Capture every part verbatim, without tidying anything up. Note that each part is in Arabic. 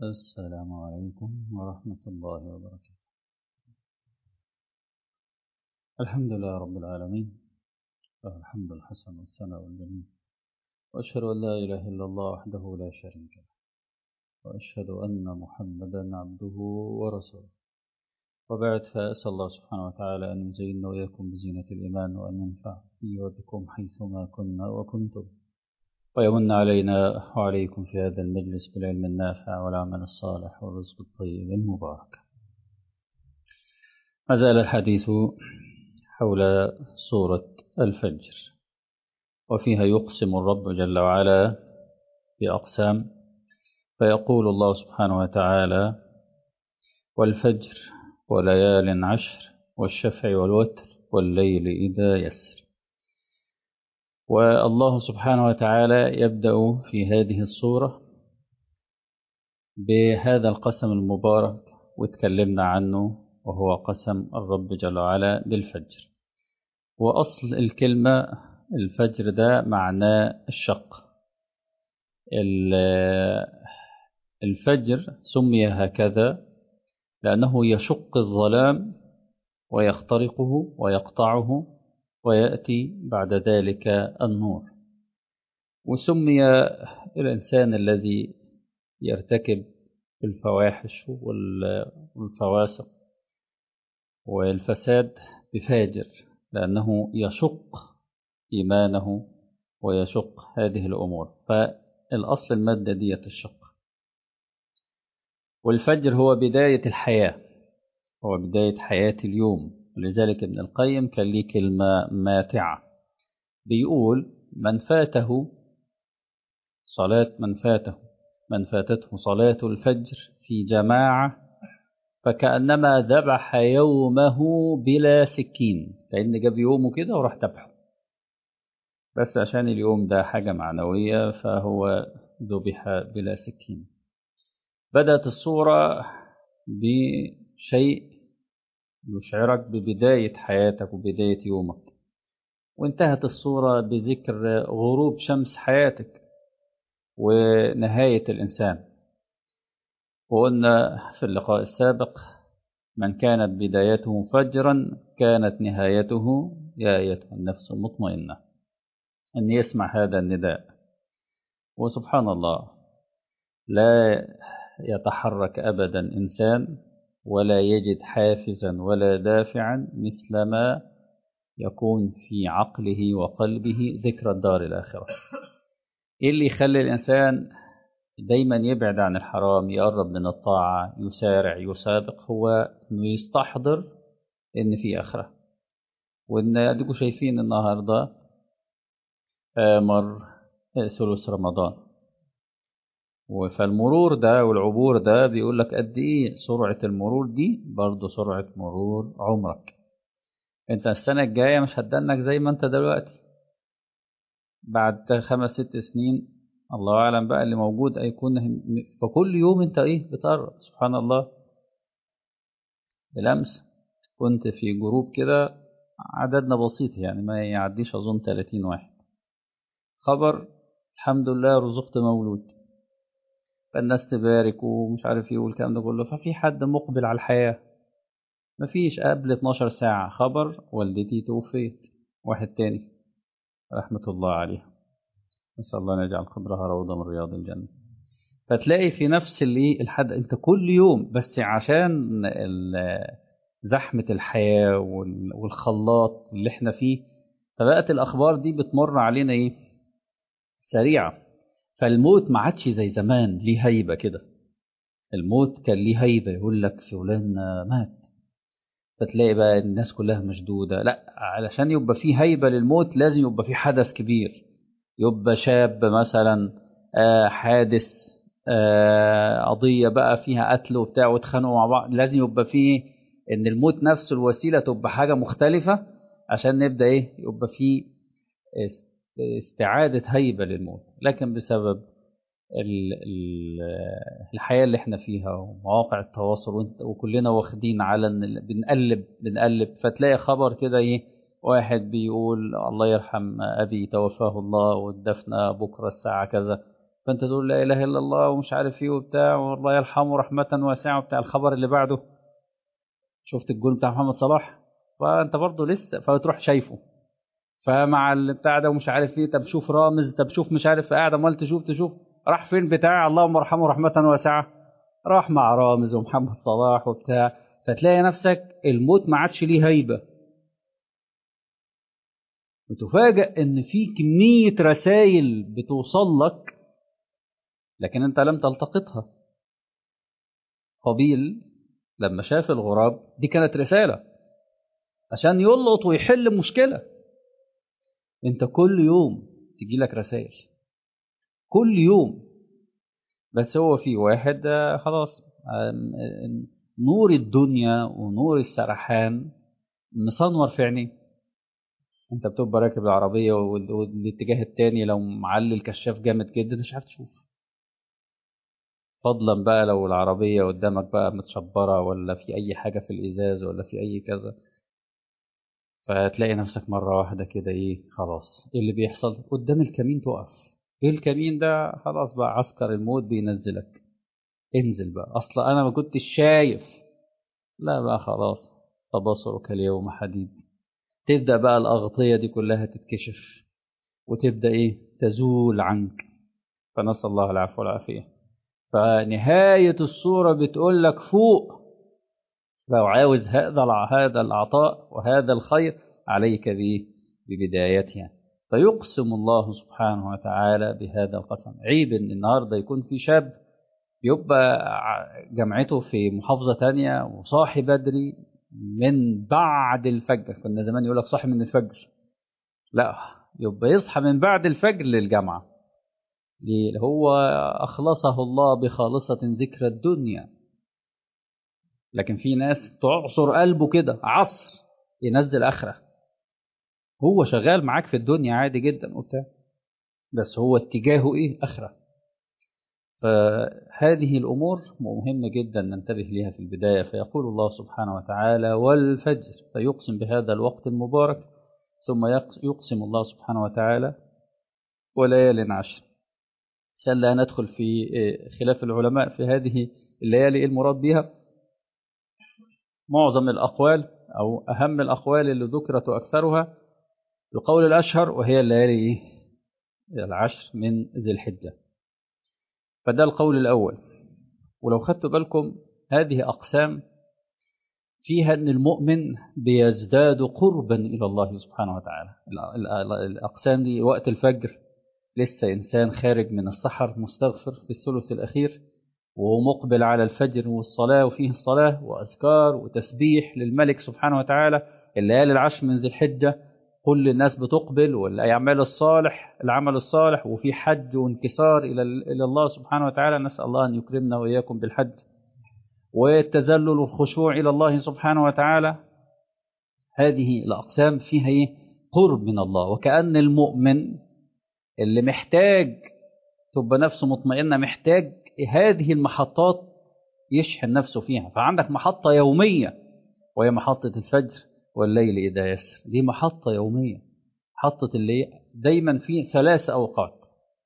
السلام عليكم ورحمة الله وبركاته. الحمد لله رب العالمين، له الحمد الحسن والثناء الجميل، وأشهد أن لا إله إلا الله وحده لا شريك له، وأشهد أن محمدا عبده ورسوله. وبعد، فأسأل الله سبحانه وتعالى أن يزيننا وإياكم بزينة الإيمان، وأن ينفع بي وبكم حيثما كنا وكنتم، ويمن علينا وعليكم في هذا المجلس بالعلم النافع والعمل الصالح والرزق الطيب المبارك. ما زال الحديث حول سورة الفجر، وفيها يقسم الرب جل وعلا بأقسام، فيقول الله سبحانه وتعالى: والفجر وليال عشر والشفع والوتر والليل إذا يسر. والله سبحانه وتعالى يبدأ في هذه السورة بهذا القسم المبارك، واتكلمنا عنه، وهو قسم الرب جل وعلا بالفجر. وأصل الكلمة الفجر ده معناه الشق. الفجر سمي هكذا لأنه يشق الظلام ويخترقه ويقطعه، ويأتي بعد ذلك النور. وسمي الإنسان الذي يرتكب الفواحش والفواسق والفساد بفاجر، لأنه يشق إيمانه ويشق هذه الأمور. فالأصل المادة دي الشق. والفجر هو بداية الحياة، هو بداية حياة اليوم. ولذلك ابن القيم كان ليه كلمة ماتعة، بيقول: من فاته صلاة من فاته من فاتته صلاة الفجر في جماعة فكأنما ذبح يومه بلا سكين، لأن جاب يومه كده وراح ذبحه، بس عشان اليوم ده حاجة معنوية فهو ذبح بلا سكين. بدأت الصورة بشيء يشعرك ببداية حياتك وبداية يومك، وانتهت الصورة بذكر غروب شمس حياتك ونهاية الإنسان. وقلنا في اللقاء السابق: من كانت بدايته فجرا كانت نهايته يا أيتها النفس المطمئنة. أن يسمع هذا النداء، وسبحان الله لا يتحرك أبدا إنسان ولا يجد حافزا ولا دافعا مثل ما يكون في عقله وقلبه ذكر الدار الآخرة. إيه اللي يخلي الإنسان دايما يبعد عن الحرام، يقرب من الطاعة، يسارع يسابق؟ هو أنه يستحضر إن في آخرة، وإن أديكم شايفين النهاردة مر ثلث رمضان، فالمرور ده والعبور ده بيقول لك قد إيه سرعة المرور دي برضو سرعة مرور عمرك. أنت السنة الجاية مش هتدنك زي ما أنت دلوقتي، بعد خمس ست سنين الله أعلم بقى اللي موجود هيكون. فكل يوم أنت إيه بتقرب. سبحان الله. بالأمس كنت في جروب كده، عددنا بسيط يعني ما يعديش أظن ثلاثين واحد. خبر: الحمد لله رزقت مولود، فالناس تبارك ومش عارف ايه والكلام ده كله. ففي حد مقبل على الحياة، مفيش قبل اتناشر ساعة خبر: والدتي توفيت. واحد تاني رحمة الله عليها، نسأل الله أن يجعل قبرها روضة من رياض الجنة. فتلاقي في نفس اللي الحد انت كل يوم، بس عشان زحمة الحياة والخلاط اللي احنا فيه، فبقت الأخبار دي بتمر علينا ايه سريعة. فالموت ما عادش زي زمان ليه هيبة كده. الموت كان ليه هيبة، يقول لك فلان مات، فتلاقي بقى الناس كلها مشدودة. لا، علشان يبقى فيه هيبة للموت لازم يبقى فيه حدث كبير، يبقى شاب مثلا آه حادث، آه قضية بقى فيها قتل وبتاع واتخانقوا مع بعض، لازم يبقى فيه ان الموت نفسه الوسيلة تبقى حاجة مختلفة عشان نبدأ ايه يبقى فيه استعادة هيبة للموت. لكن بسبب الحياة اللي احنا فيها ومواقع التواصل وكلنا واخدين على بنقلب بنقلب فتلاقي خبر كده ايه، واحد بيقول الله يرحم أبي توفاه الله والدفنة بكرة الساعة كذا، فانت تقول لا اله الا الله ومش عارف ايه وبتاع، والله يرحمه رحمه واسعه وبتاع. الخبر اللي بعده شفت الجول بتاع محمد صلاح، فانت برضه لسه فتروح شايفه، فمع البتاع ده ومش عارف ايه، طب شوف رامز، طب شوف مش عارف، قاعد امال تشوف تشوف راح فين بتاع اللهم ارحمه رحمه واسعه، راح مع رامز ومحمد صلاح وبتاع. فتلاقي نفسك الموت ما عادش ليه هيبه، وتفاجئ ان في كميه رسائل بتوصل لك لكن انت لم تلتقطها. قابيل لما شاف الغراب دي كانت رساله عشان يلقط ويحل مشكله. انت كل يوم تجي لك رسائل، كل يوم. بس هو في واحد آه، خلاص، آم، آم، نور الدنيا ونور السرحان مسنور في عينيه. انت بتبقى راكب العربيه وال- والاتجاه التاني لو معلي الكشاف جامد جدا مش عارف تشوف، فضلا بقى لو العربيه قدامك بقى متشبره ولا في اي حاجه في الازاز ولا في اي كذا. فتلاقي نفسك مره واحده كده ايه، خلاص ايه اللي بيحصل؟ قدام الكمين تقف. ايه الكمين ده؟ خلاص بقى عسكر الموت بينزلك، انزل بقى، اصلا انا ما كنتش شايف. لا بقى خلاص، تبصرك اليوم حديد. تبدأ بقى الأغطية دي كلها تتكشف وتبدأ إيه تزول عنك. فنسأل الله العفو والعافية. فنهاية الصورة بتقول لك فوق، لو عاوز هذا الع- هذا العطاء وهذا الخير عليك به ببدايتها. فيقسم الله سبحانه وتعالى بهذا القسم. عيب إن النهاردة يكون في شاب يبقى ع- جامعته في محافظة تانية وصاحي بدري من بعد الفجر. كنا زمان يقول لك صاحي من الفجر، لا، يبقى يصحى من بعد الفجر للجامعة. ليه؟ هو أخلصه الله بخالصة ذكر الدنيا. لكن في ناس تعصر قلبه كده عصر ينزل آخرة. هو شغال معاك في الدنيا عادي جدا وبتاع، بس هو اتجاهه إيه؟ آخرة. فهذه الأمور مهمة جدا ننتبه لها في البداية. فيقول الله سبحانه وتعالى والفجر، فيقسم بهذا الوقت المبارك. ثم يقسم الله سبحانه وتعالى وليال عشر. عشان لا ندخل في خلاف العلماء في هذه الليالي إيه المراد بها. معظم الأقوال أو أهم الأقوال اللي ذكرت وأكثرها القول الأشهر، وهي الليالي إيه؟ العشر من ذي الحجة. فده القول الأول. ولو خدتوا بالكم هذه أقسام فيها أن المؤمن بيزداد قربا إلى الله سبحانه وتعالى. الأقسام دي وقت الفجر لسه إنسان خارج من السحر مستغفر في الثلث الأخير ومقبل على الفجر والصلاة، وفيه الصلاة وأذكار وتسبيح للملك سبحانه وتعالى. الليالي العشر من ذي الحجة كل الناس بتقبل، والأعمال الصالح العمل الصالح، وفي حج وانكسار إلى إلى الله سبحانه وتعالى. نسأل الله أن يكرمنا وإياكم بالحج والتذلل والخشوع إلى الله سبحانه وتعالى. هذه الأقسام فيها إيه؟ قرب من الله. وكأن المؤمن اللي محتاج تبقى نفسه مطمئنة محتاج هذه المحطات يشحن نفسه فيها. فعندك محطة يومية وهي محطة الفجر والليل إذا يسر. دي محطة يومية، محطة اللي دايما في ثلاث أوقات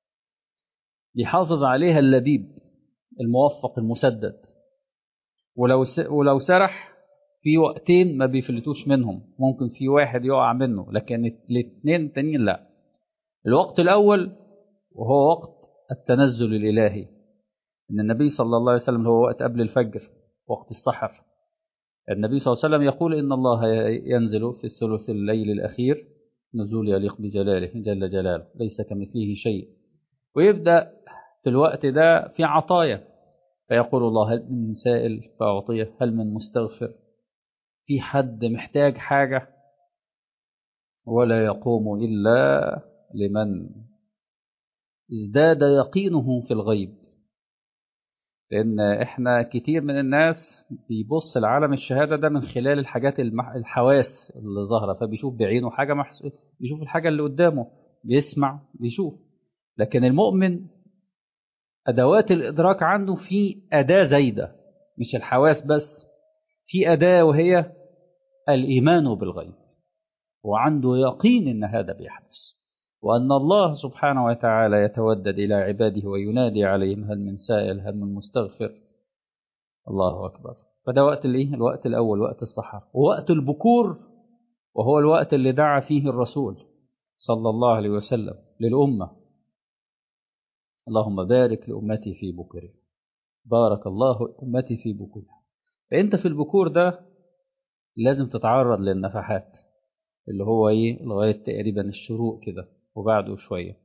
بيحافظ عليها اللبيب الموفق المسدد. ولو ولو سرح في وقتين ما بيفلتوش منهم، ممكن في واحد يقع منه لكن الاثنين التانيين لا. الوقت الأول وهو وقت التنزل الإلهي، إن النبي صلى الله عليه وسلم هو وقت قبل الفجر وقت السحر. النبي صلى الله عليه وسلم يقول إن الله ينزل في الثلث الليل الأخير نزول يليق بجلاله جل جلاله ليس كمثله شيء. ويبدأ في الوقت ده في عطايا، فيقول الله هل من سائل فأعطيه، هل من مستغفر، في حد محتاج حاجة. ولا يقوم إلا لمن ازداد يقينه في الغيب. لأن إحنا كتير من الناس بيبص لعالم الشهادة ده من خلال الحاجات المح... الحواس اللي ظاهرة، فبيشوف بعينه حاجة محس... بيشوف الحاجة اللي قدامه، بيسمع بيشوف. لكن المؤمن أدوات الإدراك عنده في أداة زايدة، مش الحواس بس، في أداة وهي الإيمان بالغيب، وعنده يقين إن هذا بيحدث، وأن الله سبحانه وتعالى يتودد إلى عباده وينادي عليهم هل من سائل هل من مستغفر. الله أكبر. فده وقت الإيه؟ الوقت الأول وقت السحر. ووقت البكور وهو الوقت اللي دعا فيه الرسول صلى الله عليه وسلم للأمة اللهم بارك لأمتي في بكورها، بارك الله أمتي في بكورها. فأنت في البكور ده لازم تتعرض للنفحات اللي هو إيه لغاية تقريبا الشروق كده وبعده شوية.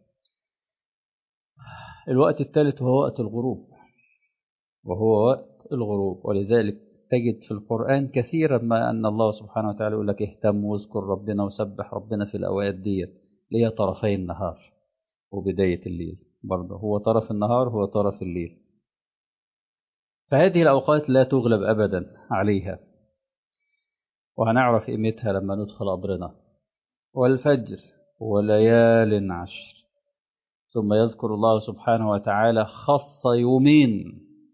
الوقت الثالث هو وقت الغروب وهو وقت الغروب. ولذلك تجد في القرآن كثيرا ما أن الله سبحانه وتعالى يقول لك اهتم واذكر ربنا وسبح ربنا في الأوقات ديت اللي هي طرفي النهار وبداية الليل. برضه هو طرف النهار هو طرف الليل. فهذه الأوقات لا تغلب أبدا عليها، وهنعرف قيمتها لما ندخل قبرنا. والفجر وليال عشر. ثم يذكر الله سبحانه وتعالى خص يومين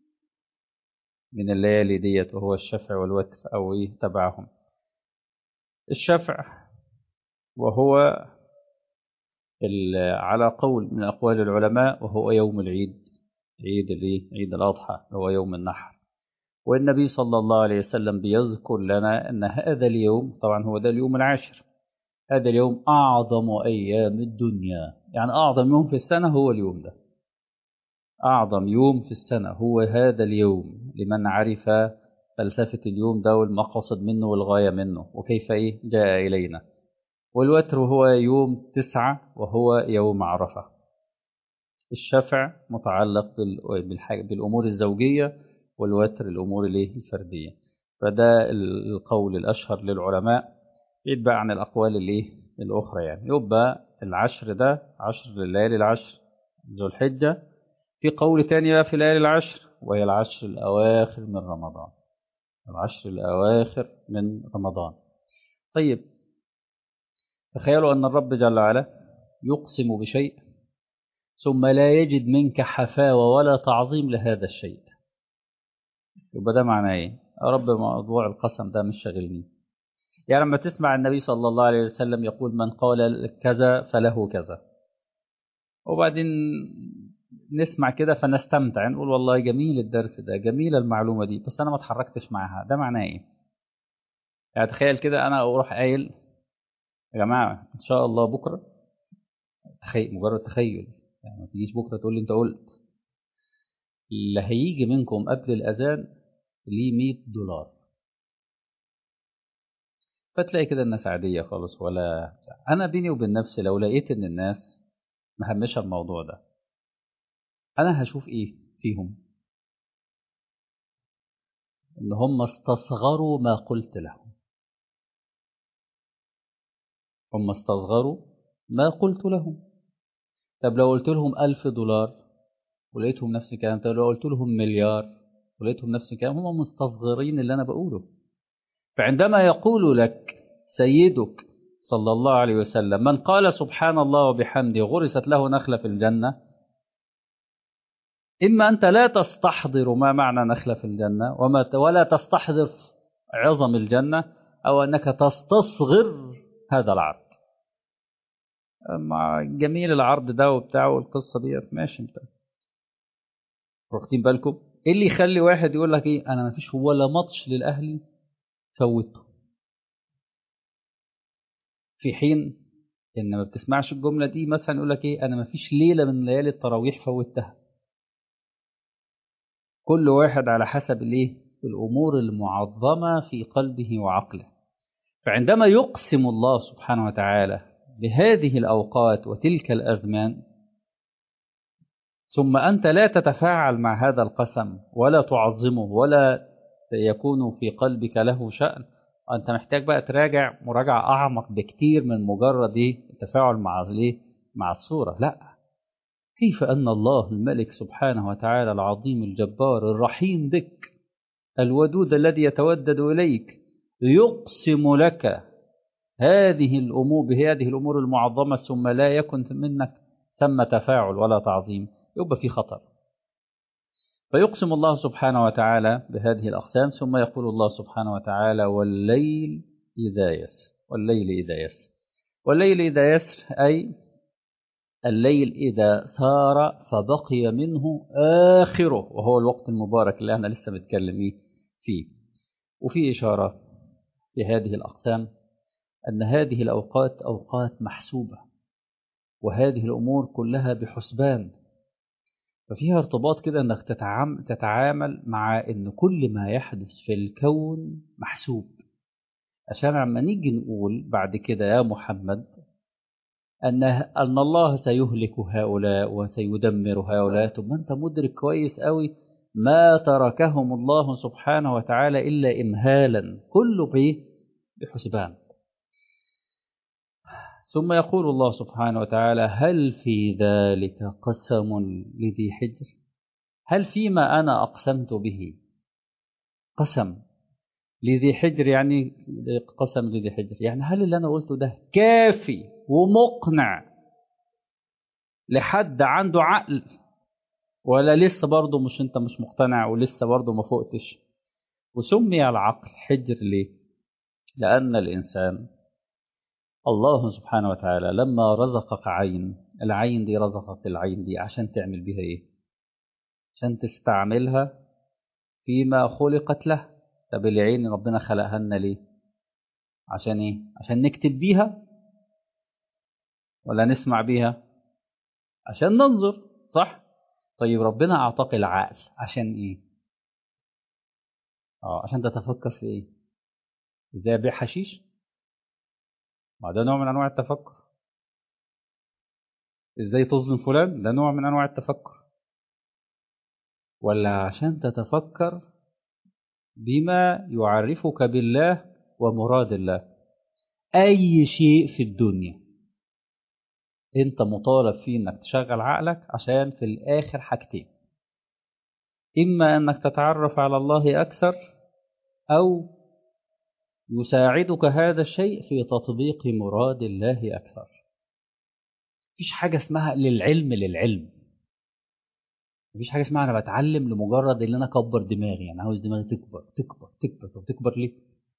من الليالي ديت وهو الشفع والوتر أو إيه تبعهم. الشفع وهو على قول من أقوال العلماء وهو يوم العيد، عيد الإيه عيد الأضحى هو يوم النحر. والنبي صلى الله عليه وسلم بيذكر لنا أن هذا اليوم طبعا هو ده اليوم العاشر. هذا اليوم أعظم أيام الدنيا، يعني أعظم يوم في السنة هو اليوم ده. أعظم يوم في السنة هو هذا اليوم لمن عرف فلسفة اليوم ده والمقصد منه والغاية منه وكيف إيه جاء إلينا. والوتر هو يوم تسعة وهو يوم عرفة. الشفع متعلق بالأمور الزوجية والوتر الأمور الفردية. فده القول الأشهر للعلماء يتبع عن الأقوال الأخرى. يعني يبقى العشر ده عشر الليالي العشر ذو الحجة. في قول تاني بقى في الليالي العشر وهي العشر الأواخر من رمضان. العشر الأواخر من رمضان. طيب تخيلوا أن الرب جل وعلا يقسم بشيء ثم لا يجد منك حفاوة ولا تعظيم لهذا الشيء. يبقى ده معناه ايه؟ يا رب موضوع القسم ده مش شاغلني. يعني لما تسمع النبي صلى الله عليه وسلم يقول من قال كذا فله كذا، وبعدين نسمع كده فنستمتع نقول والله جميل الدرس ده جميلة المعلومة دي بس أنا ما اتحركتش معها. ده معناه ايه؟ يعني تخيل كده أنا أروح قايل يا جماعة إن شاء الله بكرة، تخيل مجرد تخيل يعني ما تجيش بكرة تقول لي أنت قلت اللي هيجي منكم قبل الأذان ليه مية دولار. فتلاقي كده الناس عادية خالص. ولا أنا بيني وبين نفسي لو لقيت إن الناس مهمشة الموضوع ده أنا هشوف إيه فيهم؟ إن هم استصغروا ما قلت لهم. هم استصغروا ما قلت لهم. طب لو قلت لهم ألف دولار ولقيتهم نفس الكلام. طب لو قلت لهم مليار ولقيتهم نفس الكلام. هم مستصغرين اللي أنا بقوله. فعندما يقول لك سيدك صلى الله عليه وسلم من قال سبحان الله وبحمده غرست له نخلة في الجنة، إما أنت لا تستحضر ما معنى نخلة في الجنة وما ولا تستحضر عظم الجنة، أو أنك تستصغر هذا العرض. مع جميل العرض ده وبتاعه والقصة دي ماشي. انت واخدين بالكم ايه اللي يخلي واحد يقول لك ايه انا ما فيش ولا ماتش للأهلي فوته، في حين ان ما بتسمعش الجملة دي مثلا يقول لك ايه انا ما فيش ليلة من ليالي التراويح فوتها. كل واحد على حسب الايه الامور المعظمة في قلبه وعقله. فعندما يقسم الله سبحانه وتعالى بهذه الأوقات وتلك الأزمان ثم أنت لا تتفاعل مع هذا القسم ولا تعظمه ولا يكون في قلبك له شأن، أنت محتاج بقى تراجع مراجعة أعمق بكتير من مجرد التفاعل مع مع الصورة. لا، كيف أن الله الملك سبحانه وتعالى العظيم الجبار الرحيم بك الودود الذي يتودد إليك يقسم لك هذه الأمور بهذه الأمور المعظمة ثم لا يكن منك ثم تفاعل ولا تعظيم، يبقى في خطر. فيقسم الله سبحانه وتعالى بهذه الأقسام ثم يقول الله سبحانه وتعالى والليل إذا يسر. والليل إذا يسر والليل إذا يسر أي الليل إذا سار فبقي منه آخره، وهو الوقت المبارك اللي احنا لسه متكلمين فيه. وفي إشارة في هذه الأقسام أن هذه الأوقات أوقات محسوبة، وهذه الأمور كلها بحسبان، ففيها ارتباط كده أنك تتعامل, تتعامل مع أن كل ما يحدث في الكون محسوب، عشان لما نيجي نقول بعد كده يا محمد أن أن الله سيهلك هؤلاء وسيدمر هؤلاء، ثم أنت مدرك كويس قوي ما تركهم الله سبحانه وتعالى إلا إمهالا، كله بحسبان. ثم يقول الله سبحانه وتعالى: هل في ذلك قسم لذي حجر؟ هل فيما أنا أقسمت به قسم لذي حجر؟ يعني قسم لذي حجر يعني هل اللي أنا قلته ده كافي ومقنع لحد عنده عقل، ولا لسه برضه مش أنت مش مقتنع ولسه برضه ما فوقتش؟ وسمي العقل حجر ليه؟ لأن الإنسان الله سبحانه وتعالى لما رزقك عين، العين دي رزقك العين دي عشان تعمل بيها إيه؟ عشان تستعملها فيما خلقت له. طب العين ربنا خلقها لنا ليه؟ عشان إيه؟ عشان نكتب بيها ولا نسمع بيها؟ عشان ننظر، صح؟ طيب ربنا أعطاك العقل عشان إيه؟ آه عشان تتفكر في إيه؟ إزاي أبيع حشيش؟ ما ده نوع من أنواع التفكر. إزاي تظلم فلان؟ ده نوع من أنواع التفكر. ولا عشان تتفكر بما يعرفك بالله ومراد الله؟ أي شيء في الدنيا أنت مطالب فيه أنك تشغل عقلك عشان في الآخر حاجتين: إما أنك تتعرف على الله أكثر، أو يساعدك هذا الشيء في تطبيق مراد الله أكثر. مفيش حاجة اسمها للعلم للعلم، مفيش حاجة اسمها أنا بتعلم لمجرد إن أنا أكبر دماغي، أنا عاوز دماغي تكبر تكبر تكبر. طب تكبر ليه؟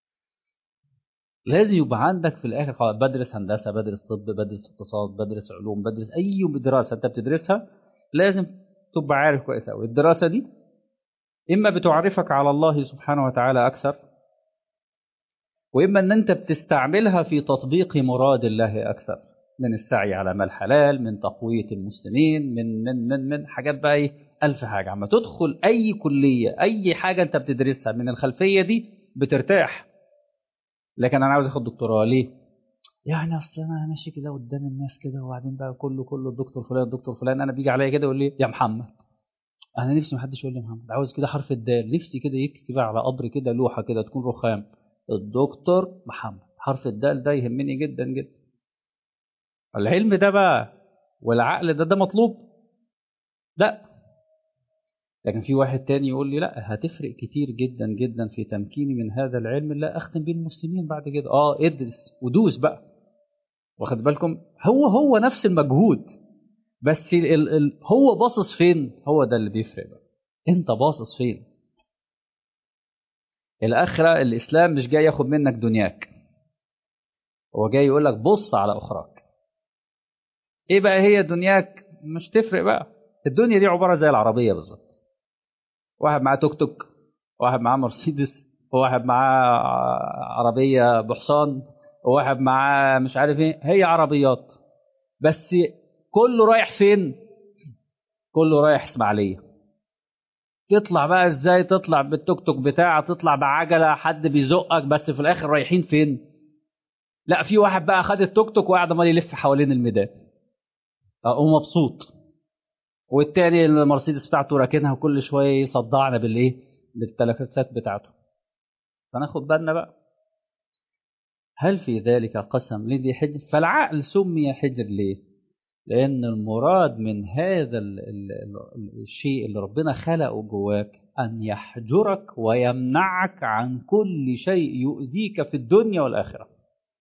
لازم يبقى عندك في الآخر خلاص، بدرس هندسة، بدرس طب، بدرس اقتصاد، بدرس علوم، بدرس أي دراسة أنت بتدرسها، لازم تبقى عارف كويس أوي الدراسة دي إما بتعرفك على الله سبحانه وتعالى أكثر، وإما أن أنت بتستعملها في تطبيق مراد الله أكثر، من السعي على مال حلال، من تقوية المسلمين، من من من من حاجات بقى إيه، ألف حاجة. عما تدخل أي كلية، أي حاجة أنت بتدرسها من الخلفية دي بترتاح. لكن أنا عاوز أخد دكتوراه ليه؟ يعني أصل أنا ماشي كده قدام الناس كده، وبعدين بقى كله كله الدكتور فلان الدكتور فلان، أنا بيجي عليا كده يقول لي يا محمد. أنا نفسي محدش يقول لي محمد، عاوز كده حرف الدال، نفسي كده يكتب على قبر كده لوحة كده تكون رخام الدكتور محمد، حرف الدال ده يهمني جدا جدا. العلم ده بقى والعقل ده ده مطلوب؟ لا. لكن في واحد تاني يقول لي لا، هتفرق كتير جدا جدا في تمكيني من هذا العلم اللي اختم بيه المسلمين بعد كده. اه ادرس ودوس بقى، واخد بالكم؟ هو هو نفس المجهود، بس ال ال ال هو باصص فين، هو ده اللي بيفرق بقى. انت باصص فين؟ الاخره، الاسلام مش جاي ياخد منك دنياك، هو جاي يقول لك بص على اخراك. ايه بقى هي دنياك؟ مش تفرق بقى. الدنيا دي عباره زي العربيه بالظبط، واحد معاه توك توك، واحد معاه مرسيدس، وواحد معاه عربيه بحصان، وواحد معاه مش عارف ايه، هي عربيات بس كله رايح فين؟ كله رايح اسماعيليه. تطلع بقى ازاي؟ تطلع بالتوك توك بتاعه، تطلع بعجله، حد بيزقك، بس في الاخر رايحين فين؟ لا، في واحد بقى خد التوك توك وقاعد عمال يلف حوالين الميدان ومبسوط، والتاني المرسيدس بتاعته راكنها وكل شويه يصدعنا بالايه، بالتلفزات بتاعته. فناخد بالنا بقى. هل في ذلك قسم لذي حجر؟ فالعقل سمي حجر ليه؟ لأن المراد من هذا ال ال ال الشيء اللي ربنا خلقه جواك أن يحجرك ويمنعك عن كل شيء يؤذيك في الدنيا والآخرة.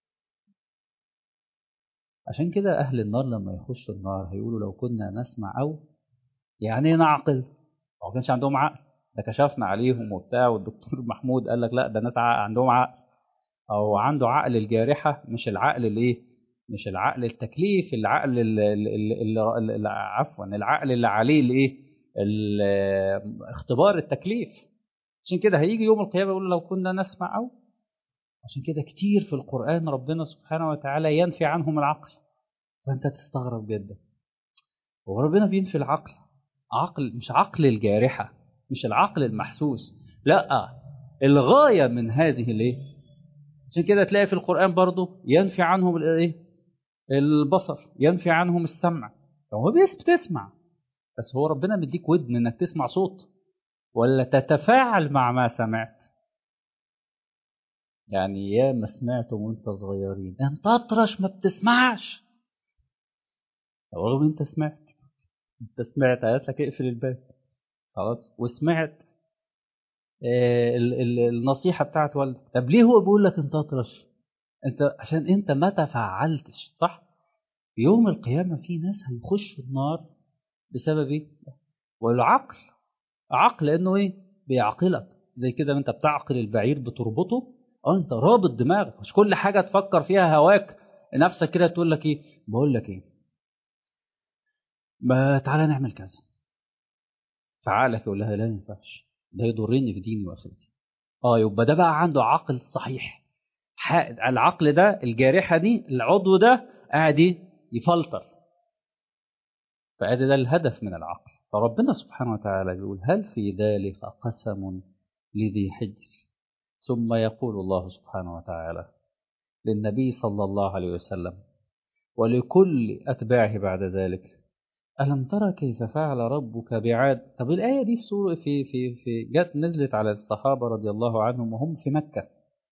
عشان كده أهل النار لما يخشوا النار هيقولوا لو كنا نسمع أو يعني نعقل. ما كانش عندهم عقل، ده كشفنا عليهم وبتاع، والدكتور محمود قال لك لا ده ناس عندهم عقل، أو عنده عقل الجارحة مش العقل الايه مش العقل التكليف، العقل اللي عفوا العقل اللي عليه الايه، اختبار التكليف. عشان كده هيجي يوم القيامه يقول لو كنا نسمع. او عشان كده كتير في القرآن ربنا سبحانه وتعالى ينفي عنهم العقل، فانت تستغرب جدا هو ربنا بينفي العقل؟ عقل مش عقل الجارحة، مش العقل المحسوس، لا، الغاية من هذه الايه. عشان كده تلاقي في القرآن برضو ينفي عنهم الايه، البصر، ينفي عنهم السمع. هو بتسمع، بس هو ربنا مديك ودن انك تسمع صوت ولا تتفاعل مع ما سمعت. يعني يا ما سمعتم وانت صغيرين انت اطرش ما بتسمعش، رغم انت سمعت، انت سمعت قالت لك اقفل الباب خلاص، وسمعت آه ال ال النصيحه بتاعت والدك، طب ليه هو بيقول لك انت اطرش؟ انت عشان انت ما تفعلتش صح. يوم القيامه في ناس هيخشوا النار بسبب ايه؟ والعقل، عقل لانه ايه، بيعقلك زي كده انت بتعقل البعير بتربطه. اه انت رابط دماغك، مش كل حاجه تفكر فيها هواك نفسك كده تقول لك ايه، بقول لك ايه، ما تعالى نعمل كذا، فعقلك يقول لها لا ما ينفعش، ده يضرني في ديني واخرتي. اه يبقى ده بقى عنده عقل صحيح. العقل ده الجارحه دي العضو ده قاعد يفلتر، فادي ده الهدف من العقل. فربنا سبحانه وتعالى بيقول هل في ذلك قسم لذي حجر. ثم يقول الله سبحانه وتعالى للنبي صلى الله عليه وسلم ولكل أتباعه بعد ذلك ألم ترى كيف فعل ربك بعاد. طب الآية دي في سورة في في في جت نزلت على الصحابة رضي الله عنهم وهم في مكة،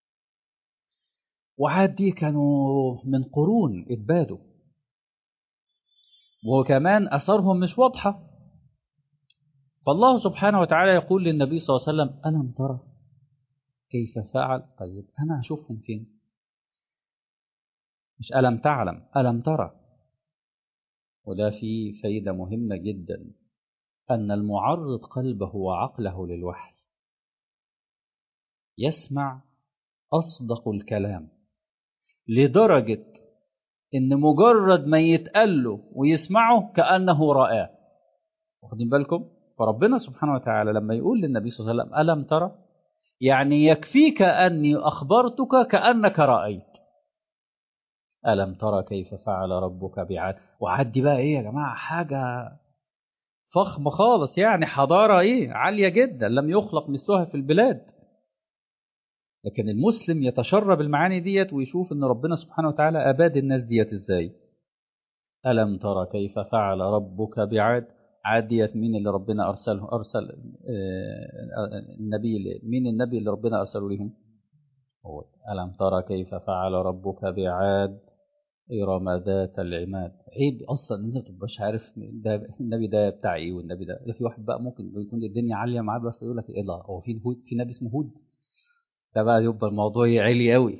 وعاد دي كانوا من قرون اتبادوا، وكمان أثرهم مش واضحة. فالله سبحانه وتعالى يقول للنبي صلى الله عليه وسلم ألم ترى كيف فعل. طيب أنا هشوفهم فين؟ مش ألم تعلم، ألم ترى. وده فيه فايدة مهمة جدا، أن المعرض قلبه وعقله للوحي يسمع أصدق الكلام، لدرجة إن مجرد ما يتقله ويسمعه كأنه رآه. واخدين بالكم؟ فربنا سبحانه وتعالى لما يقول للنبي صلى الله عليه وسلم ألم ترى، يعني يكفيك أني أخبرتك كأنك رأيت. ألم ترى كيف فعل ربك بعاد. وعاد دي بقى إيه يا جماعة، حاجة فخمة خالص، يعني حضارة إيه عالية جدا لم يخلق مثلها في البلاد. لكن المسلم يتشرب المعاني ديت ويشوف ان ربنا سبحانه وتعالى اباد الناس ديت ازاي. الم ترى كيف فعل ربك بعاد. عاد ديت مين اللي ربنا ارسله، ارسل النبي، مين النبي اللي ربنا ارسله لهم؟ هو الم ترى كيف فعل ربك بعاد ارم ذات العماد. عيب اصلا ان انت تبقاش عارف ده النبي ده بتاع ايه، والنبي ده, ده في واحد بقى ممكن يكون الدنيا عاليه معاه بس يقول لك ايه ده، هو في هود، في نبي اسمه هود؟ ده بقى يبقى الموضوع عالي قوي.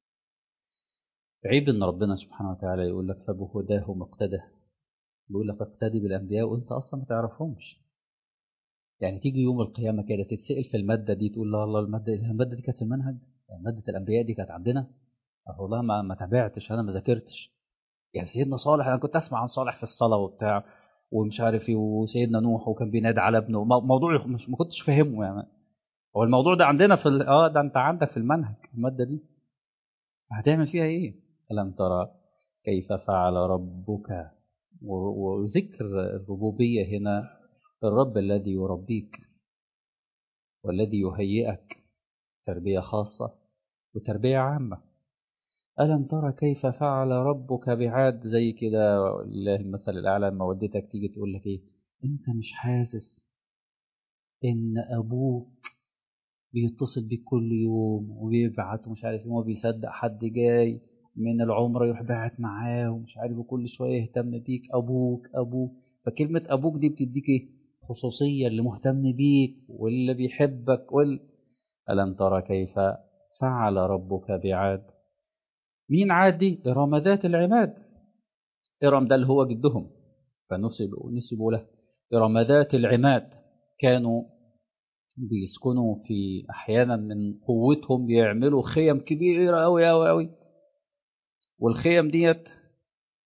عيب ان ربنا سبحانه وتعالى يقول لك فبهداه مقتدى، بيقول لك اقتدي بالانبياء وانت اصلا ما تعرفهمش. يعني تيجي يوم القيامه كده تتسال في الماده دي تقول لا الله الماده الماده دي كانت في المنهج، يعني ماده الانبياء دي كانت عندنا. والله ما ما تابعتش، انا ما ذاكرتش. يعني سيدنا صالح انا كنت اسمع عن صالح في الصلاه وبتاع ومش عارف ايه، وسيدنا نوح وكان بينادي على ابنه، موضوع مش ما كنتش فاهمه يعني. هو الموضوع ده عندنا في ال... اه ده انت عندك في المنهج الماده دي، هتعمل فيها ايه؟ ألم ترى كيف فعل ربك. وذكر الربوبية هنا، الرب الذي يربيك والذي يهيئك تربية خاصة وتربية عامة. ألم ترى كيف فعل ربك بعاد. زي كده لله المثل الأعلى، لما والدتك تيجي تقول لك إيه، أنت مش حاسس إن أبوك بيتصل بيك كل يوم وبيبعت ومش عارف ايه، وما بيصدق حد جاي من العمرة يروح باعت معاه ومش عارف، كل شوية يهتم بيك، أبوك أبوك. فكلمة أبوك دي بتديك ايه، خصوصية، اللي مهتم بيك واللي بيحبك وال... ألم ترى كيف فعل ربك بعاد. مين عاد دي؟ إرم ذات العماد. إرم ده اللي هو جدهم، فنسبوا نسبوا له. إرم ذات العماد، كانوا بيسكنوا في احيانا من قوتهم بيعملوا خيم كبيره قوي قوي قوي، والخيم ديت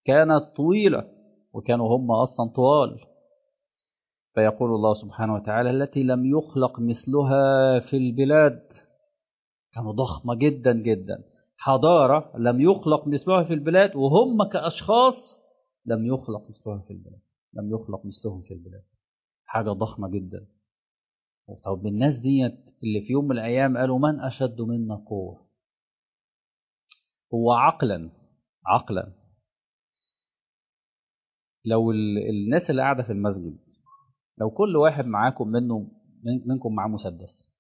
كانت طويلة وكانوا هم أصلا طوال. فيقول الله سبحانه وتعالى التي لم يخلق مثلها في البلاد، كانوا ضخمة جدا جدا، حضارة لم يخلق مثلها في البلاد، وهم كأشخاص لم يخلق مثلها في البلاد، لم يخلق مثلهم في البلاد، حاجة ضخمة جدا. طب الناس ديت اللي في يوم من الأيام قالوا من أشد منا قوة، هو عقلا عقلا لو الناس اللي قاعدة في المسجد، لو كل واحد معاكم منه منكم معاه مسدس،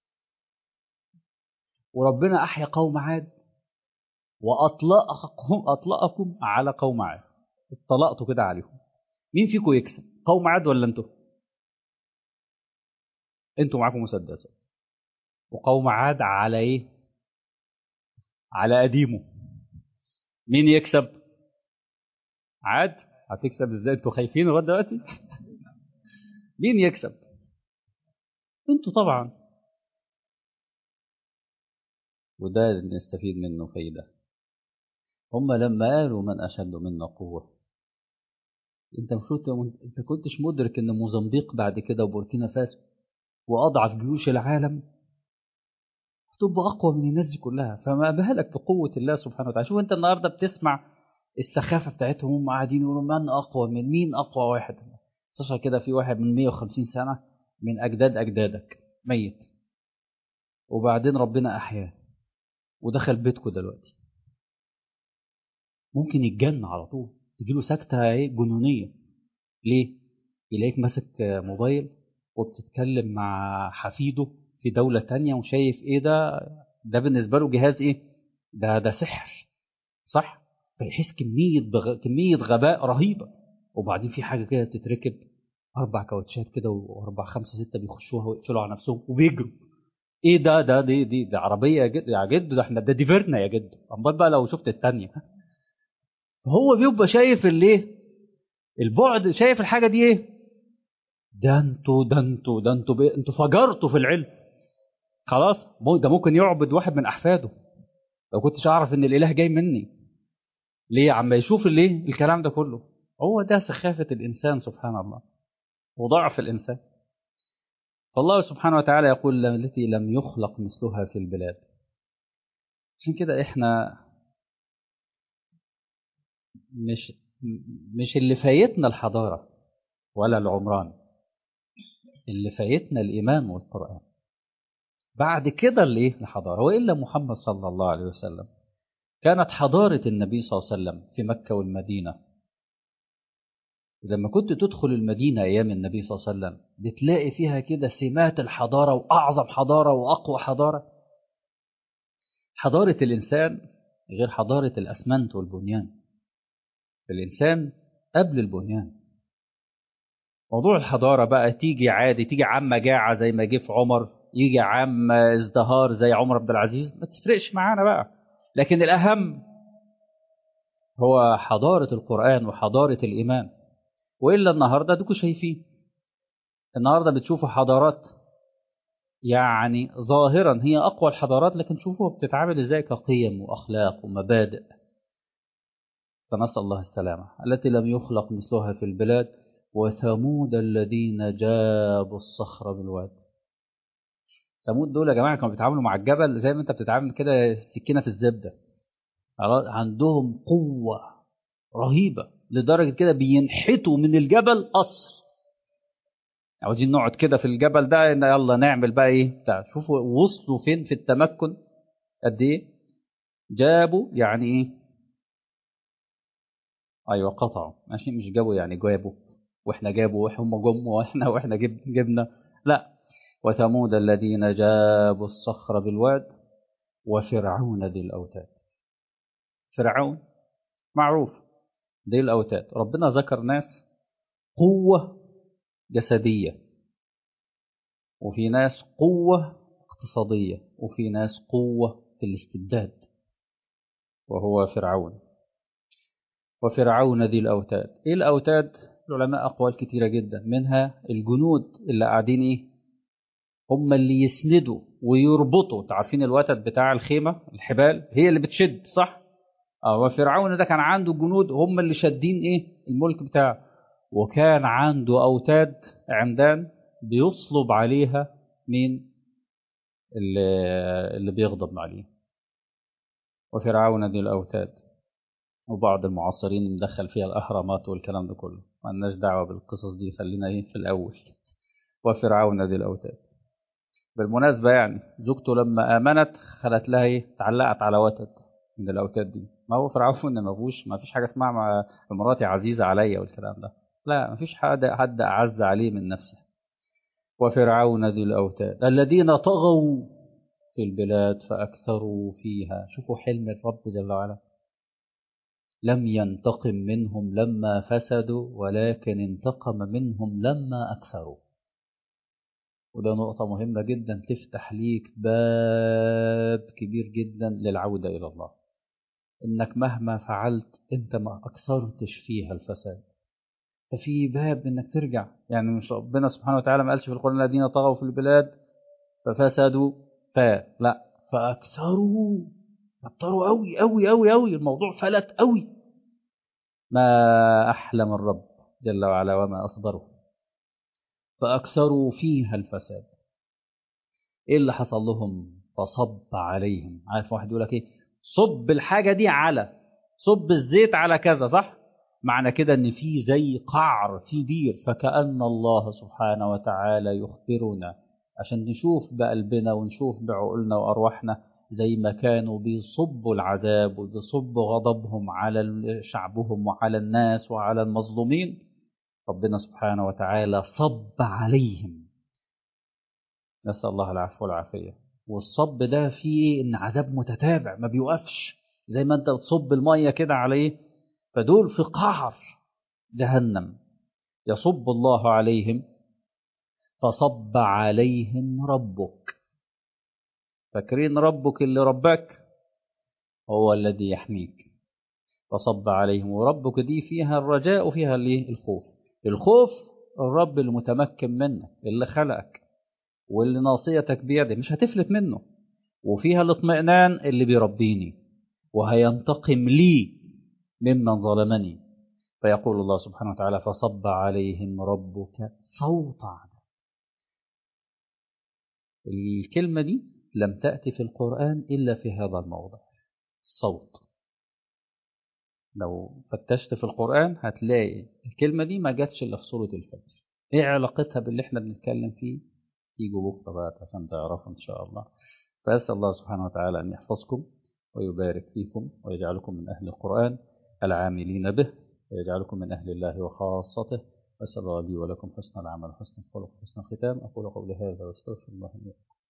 وربنا أحيا قوم عاد وأطلقكم أطلقكم على قوم عاد، اطلقتوا كده عليهم، مين فيكم يكسب؟ قوم عاد ولا انتوا؟ انتوا معاكم مسدسات، وقوم عاد على ايه؟ على قديمه، مين يكسب؟ عاد. هتكسب ازاي؟ انتوا خايفين لغايه دلوقتي؟ مين يكسب؟ انتوا طبعا. وده اللي نستفيد منه فايده. هم لما قالوا من اشد منا قوه، انت المفروض انت كنتش مدرك ان موزمبيق بعد كده وبوركينا فاسو واضعف جيوش العالم تبقى اقوى من الناس دي كلها، فما بالك بقوه الله سبحانه وتعالى. شوف انت النهارده بتسمع السخافه بتاعتهم، هم قاعدين يقولوا من اقوى من مين، اقوى واحد استشعر كده في واحد من مية وخمسين سنه من اجداد اجدادك ميت، وبعدين ربنا احياه ودخل بيتكم دلوقتي، ممكن يتجن على طول، تجيله سكته ايه جنونيه. ليه؟ يلاقيك ماسك موبايل وبتتكلم مع حفيده في دولة تانية وشايف ايه ده، ده بالنسبة له جهاز ايه، ده ده سحر، صح؟ فيحس كمية بغ... كمية غباء رهيبة. وبعدين في حاجة كده بتتركب، أربع كاوتشات كده وأربع خمسة ستة بيخشوها ويقفلوا على نفسهم وبيجروا. إيه ده ده دي دي, دي عربية يا جد يا جد، ده إحنا ده دي فيرنا يا جد، أمال بقى لو شفت التانية. فهو بيبقى شايف الإيه، البعد، شايف الحاجة دي إيه، ده انتوا ده انتوا ده انتوا بي... انتوا فجرتوا في العلم. خلاص ده ممكن يعبد واحد من أحفاده لو كنتش أعرف إن الإله جاي مني. ليه عم يشوف الايه الكلام ده كله؟ هو ده سخافة الإنسان سبحان الله وضعف الإنسان. فالله سبحانه وتعالى يقول التي لم يخلق مثلها في البلاد. عشان كده إحنا مش مش اللي فايتنا الحضارة ولا العمران، اللي فايتنا الإيمان والقرآن. بعد كده اللي الحضارة، وإلا محمد صلى الله عليه وسلم كانت حضارة النبي صلى الله عليه وسلم في مكة والمدينة. لما كنت تدخل المدينة أيام النبي صلى الله عليه وسلم بتلاقي فيها كده سمات الحضارة، وأعظم حضارة وأقوى حضارة. حضارة الإنسان غير حضارة الأسمنت والبنيان. الإنسان قبل البنيان. موضوع الحضارة بقى تيجي عادي، تيجي عام مجاعة زي ما جه في عمر، يجي عام ازدهار زي عمر عبد العزيز، ما تفرقش معانا بقى. لكن الأهم هو حضارة القرآن وحضارة الإيمان. وإلا النهاردة دوكوا شايفين، النهاردة بتشوفوا حضارات يعني ظاهرا هي أقوى الحضارات، لكن شوفوا بتتعامل إزاي كقيم وأخلاق ومبادئ. فنسأل الله السلامة. التي لم يخلق مثلها في البلاد وثمود الذين جابوا الصخر بالواد. ثمود دول يا جماعة كانوا بيتعاملوا مع الجبل زي ما أنت بتتعامل كده سكينة في الزبدة. عندهم قوة رهيبة لدرجة كده بينحتوا من الجبل قصر. عاوزين نقعد كده في الجبل ده، يلا نعمل بقى ايه بتاع. شوفوا وصلوا فين في التمكن قد ايه. جابوا يعني ايه، ايوه قطعوا، ماشي، مش جابوا يعني جابوا واحنا جابوا وهم جم واحنا واحنا جب جبنا، لا. وثمود الذين جابوا الصخر بالواد وفرعون ذي الاوتاد. فرعون معروف ذي الاوتاد، ربنا ذكر ناس قوة جسدية، وفي ناس قوة اقتصادية، وفي ناس قوة في الاستبداد، وهو فرعون. وفرعون ذي الأوتاد. إيه الأوتاد؟ العلماء أقوال كتيرة جدا، منها الجنود اللي قاعدين إيه، هم اللي يسندوا ويربطوا. تعرفين الوتد بتاع الخيمة، الحبال هي اللي بتشد، صح؟ اه وفرعون ده كان عنده جنود هم اللي شادين ايه الملك بتاعه، وكان عنده اوتاد عمدان بيصلب عليها مين اللي, اللي بيغضب عليه. وفرعون ذي الاوتاد. وبعض المعاصرين مدخل فيها الاهرامات والكلام ده كله، ما لناش دعوه بالقصص دي، خلينا ايه في الاول. وفرعون ذي الاوتاد. بالمناسبه يعني زوجته لما امنت خلت لها ايه، تعلقت على وتد من الاوتاد دي. ما هو فرعون ما فيهوش، ما فيش حاجه اسمها مع مراتي عزيزه عليا والكلام ده، لا ما فيش حد حد اعز عليه من نفسه. وفرعون ذي الاوتاد الذين طغوا في البلاد فاكثروا فيها. شوفوا حلم الرب جل وعلا، لم ينتقم منهم لما فسدوا ولكن انتقم منهم لما اكثروا. وده نقطة مهمة جدا تفتح ليك باب كبير جدا للعودة إلى الله، إنك مهما فعلت أنت ما أكثرتش فيها الفساد، ففي باب إنك ترجع. يعني مش ربنا سبحانه وتعالى ما قالش في القرآن الذين طغوا في البلاد ففسدوا فلا فأكثروا، كتروا أوي أوي أوي أوي، الموضوع فلت أوي. ما أحلم الرب جل وعلا وما أصبره، فأكثروا فيها الفساد. ايه اللي حصل لهم؟ فصب عليهم. عارف واحد يقول لك ايه، صب الحاجه دي على، صب الزيت على كذا، صح؟ معنى كده ان في زي قعر في بير، فكأن الله سبحانه وتعالى يخبرنا عشان نشوف بقلبنا ونشوف بعقولنا وارواحنا، زي ما كانوا بيصبوا العذاب وبيصبوا غضبهم على شعبهم وعلى الناس وعلى المظلومين، ربنا سبحانه وتعالى صب عليهم. نسأل الله العفو والعافية. والصب ده فيه إن عذاب متتابع ما بيوقفش، زي ما أنت بتصب المية كده عليه، فدول في قعر جهنم يصب الله عليهم. فصب عليهم ربك. فاكرين ربك اللي ربك هو الذي يحميك. فصب عليهم، وربك دي فيها الرجاء وفيها الخوف. الخوف الرب المتمكن منك اللي خلقك واللي ناصيتك بيده مش هتفلت منه، وفيها الاطمئنان اللي بيربيني وهينتقم لي ممن ظلمني. فيقول الله سبحانه وتعالى فصب عليهم ربك صوت عذاب. الكلمة دي لم تأتي في القرآن إلا في هذا الموضع، الصوت. لو فتشت في القرآن هتلاقي الكلمة دي ما جاتش إلا في سورة الفجر. إيه علاقتها باللي إحنا بنتكلم فيه؟ تيجوا بكرة بقى عشان تعرفوا إن شاء الله. فأسأل الله سبحانه وتعالى أن يحفظكم ويبارك فيكم ويجعلكم من أهل القرآن العاملين به، ويجعلكم من أهل الله وخاصته. أسأل الله لي ولكم حسن العمل، حسن الخلق، حسن الختام. أقول قولي هذا واستغفر الله لي.